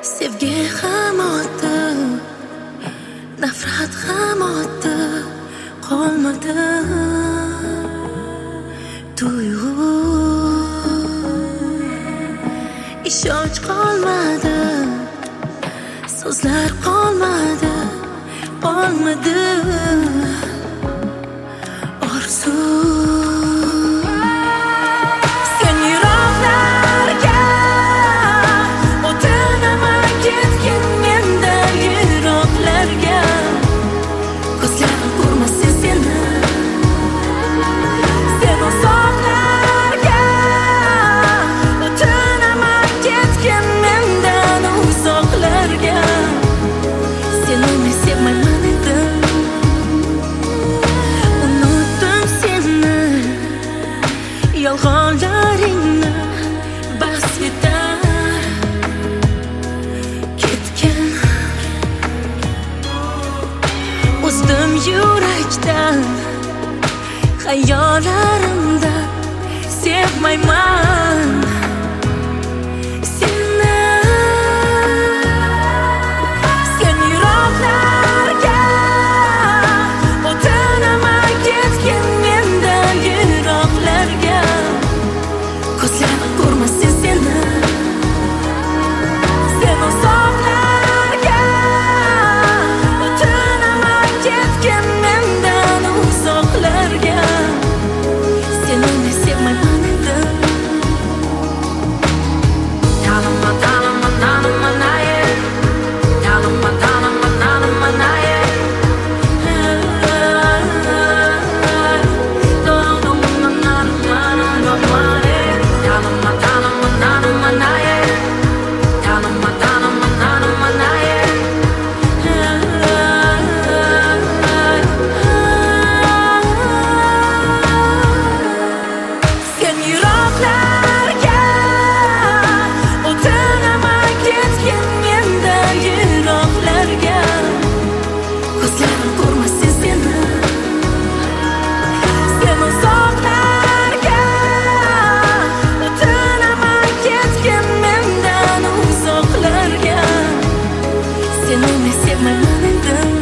Sevgi ham o'tdi, nafrat ham o'tdi, qolmadi tuyg'u, ishonch qolmadi, so'zlar qolmadi orzu. Yolg'onlaringni bas etar ketgan, o'zdim yurakdan, xayollarimda sevmayman seni. Sen yiroqlarga o'tinaman ketgan, mendan yiroqlarga ko'zlarim ko'rmasin seni. Sen uzoqlarga o'tinaman ketgan, mendan uzoqlarga. Seni men sevmayman endi. Tanima, tanima, tanima, naye. Tanima, tanima, tanima, naye. Seni men sevmayman endi.